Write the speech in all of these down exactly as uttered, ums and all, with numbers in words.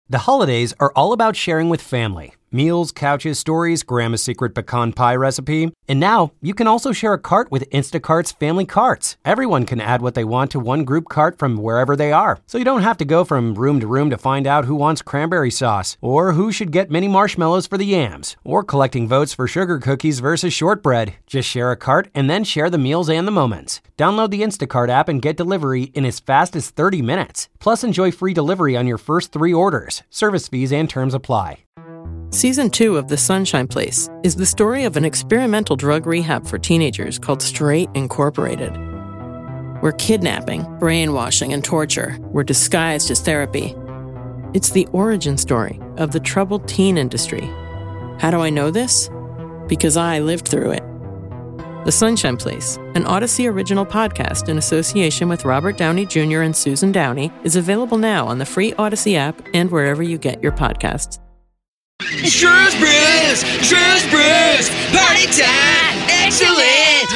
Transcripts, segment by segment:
The holidays are all about sharing with family. Meals, couches, stories, Grandma's secret pecan pie recipe. And now, you can also share a cart with Instacart's Family Carts. Everyone can add what they want to one group cart from wherever they are. So you don't have to go from room to room to find out who wants cranberry sauce, or who should get mini marshmallows for the yams, or collecting votes for sugar cookies versus shortbread. Just share a cart and then share the meals and the moments. Download the Instacart app and get delivery in as fast as thirty minutes. Plus, enjoy free delivery on your first three orders. Service fees and terms apply. Season two of The Sunshine Place is the story of an experimental drug rehab for teenagers called Straight Incorporated, where kidnapping, brainwashing, and torture were disguised as therapy. It's the origin story of the troubled teen industry. How do I know this? Because I lived through it. The Sunshine Place, an Odyssey original podcast in association with Robert Downey Junior and Susan Downey, is available now on the free Odyssey app and wherever you get your podcasts. Shrewsbury's, Shrewsbury's, party time, excellent!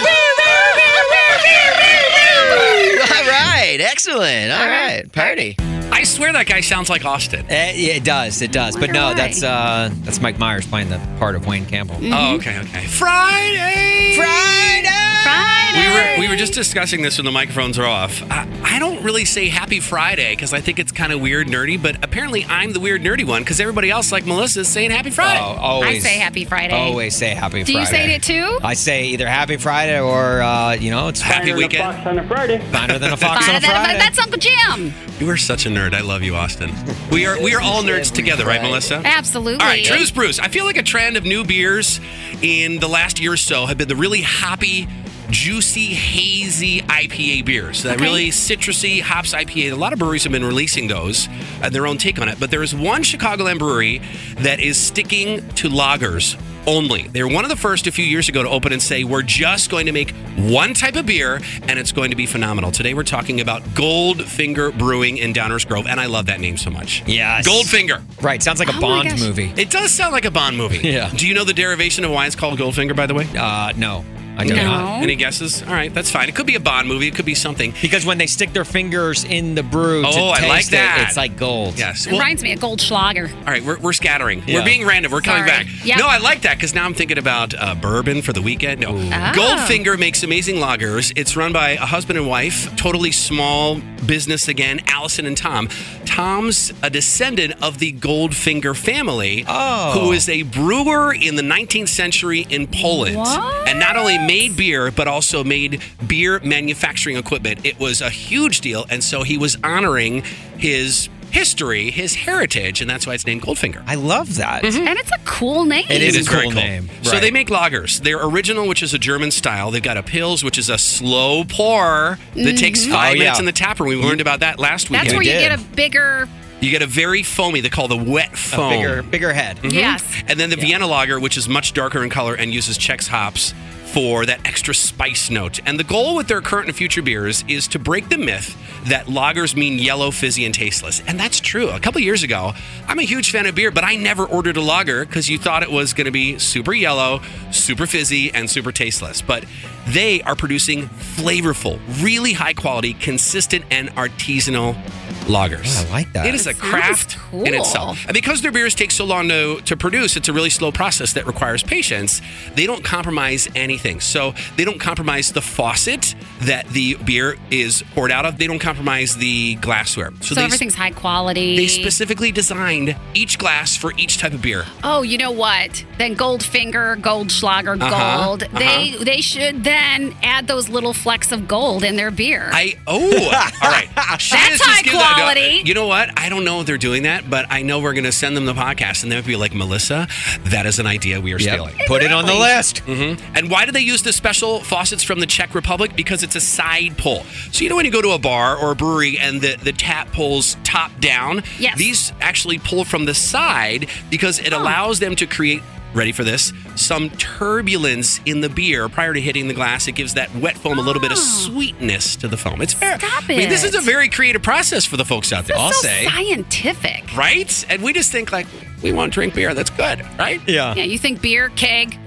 All right, excellent. All right, party. I swear that guy sounds like Austin. Uh, yeah, it does, it does. But no, that's uh, that's Mike Myers playing the part of Wayne Campbell. Mm-hmm. Oh, okay, okay. Friday! Friday! Friday! We were we were just discussing this when the microphones are off. I, I don't really say Happy Friday because I think it's kind of weird, nerdy, but apparently I'm the weird, nerdy one because everybody else, like Melissa, is saying Happy Friday. Oh, always, I say Happy Friday. Always say Happy Do Friday. you say it too? I say either Happy Friday or, uh, you know, it's Happy finer weekend. Fox on a Friday. Finer than a fox on a That- Friday. that's Uncle Jim. You are such a nerd. I love you, Austin. We are we are all nerds together, right, Melissa? Absolutely. All right, Truce Bruce. I feel like a trend of new beers in the last year or so have been the really hoppy, juicy, hazy I P A beers. That Okay. really citrusy hops I P A. A lot of breweries have been releasing those and their own take on it. But there is one Chicagoland brewery that is sticking to lagers only. They were one of the first a few years ago to open and say, we're just going to make one type of beer and it's going to be phenomenal. Today we're talking about Goldfinger Brewing in Downers Grove, and I love that name so much. Yes. Goldfinger. Right, sounds like a Oh my Bond gosh. movie. It does sound like a Bond movie. Yeah. Do you know the derivation of why it's called Goldfinger, by the way? Uh, no, I do No. not. Any guesses? All right, that's fine. It could be a Bond movie. It could be something. Because when they stick their fingers in the brew to Oh, I taste like that. it, it's like gold. Yes. It Well, reminds me of Goldschlager. all right, we're, we're scattering. Yeah. We're being random. We're coming Sorry. back. Yep. No, I like that because now I'm thinking about uh, bourbon for the weekend. No. Ah. Goldfinger makes amazing lagers. It's run by a husband and wife, totally small business again, Allison and Tom. Tom's a descendant of the Goldfinger family, Oh. who is a brewer in the nineteenth century in Poland. What? And not only made beer, but also made beer manufacturing equipment. It was a huge deal. And so he was honoring his history, his heritage, and that's why it's named Goldfinger. I love that. And it's a cool name. It is It a is cool very cool. name. So Right. they make lagers. Their original, which is a German style. They've got a Pils, which is a slow pour that takes five Oh, minutes yeah. in the tapper. We learned about that last weekend. That's where you did. get a bigger. You get a very foamy, they call the wet A foam. bigger, bigger head. Yes. And then the Vienna lager, which is much darker in color and uses Chex hops for that extra spice note. And the goal with their current and future beers is to break the myth that lagers mean yellow, fizzy, and tasteless. And that's true. A couple years ago, I'm a huge fan of beer, but I never ordered a lager because you thought it was going to be super yellow, super fizzy, and super tasteless. But they are producing flavorful, really high quality, consistent, and artisanal lagers. Oh, I like that. It is a That craft sounds cool. in itself. And because their beers take so long to, to produce, it's a really slow process that requires patience. They don't compromise anything. So they don't compromise the faucet that the beer is poured out of. They don't compromise the glassware. So, they, everything's high quality. they specifically designed each glass for each type of beer. Oh, you know what? Then Goldfinger, Goldschlager, Uh-huh, Gold. uh-huh. They they should then add those little flecks of gold in their beer. I oh all right. She That's is just high giving that- no, quality. you know what? I don't know if they're doing that, but I know we're going to send them the podcast, and they'll be like, Melissa, that is an idea we are Yep. stealing. Put it on the list. Mm-hmm. And why do they use the special faucets from the Czech Republic? Because it's a side pull. So you know when you go to a bar or a brewery and the, the tap pulls top down? Yes. These actually pull from the side because it allows them to create, ready for this, some turbulence in the beer prior to hitting the glass. It gives that wet foam a little bit of sweetness to the foam. It's fair. Stop I mean, this is it. a very creative process for the folks out there. This I'll is so say. scientific. Right? And we just think like, we want to drink beer. That's good, right? Yeah. Yeah, you think beer, keg,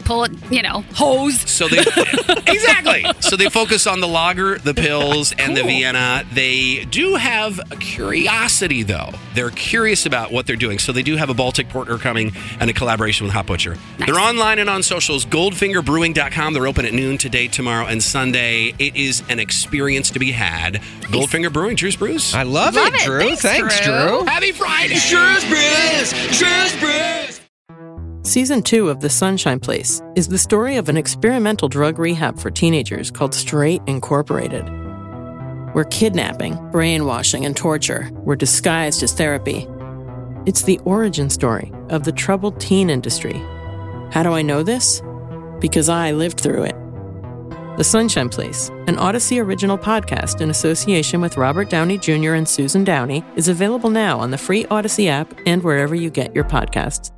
pull it, you know, hose. So they exactly. So they focus on the lager, the pills, and the Vienna. They do have a curiosity, though. They're curious about what they're doing. So they do have a Baltic Porter coming and a collaboration with Hot Butcher. Nice. They're online and on socials. goldfinger brewing dot com. They're open at noon today, tomorrow, and Sunday. It is an experience to be had. Goldfinger Brewing, Drew's Brews. I love, Love it, it. Drew. Thanks, Thanks, Drew. Drew. Happy Friday! Drew's Brews! Drew's Brews! Season two of The Sunshine Place is the story of an experimental drug rehab for teenagers called Straight Incorporated, where kidnapping, brainwashing, and torture were disguised as therapy. It's the origin story of the troubled teen industry. How do I know this? Because I lived through it. The Sunshine Place, an Odyssey original podcast in association with Robert Downey Junior and Susan Downey, is available now on the free Odyssey app and wherever you get your podcasts.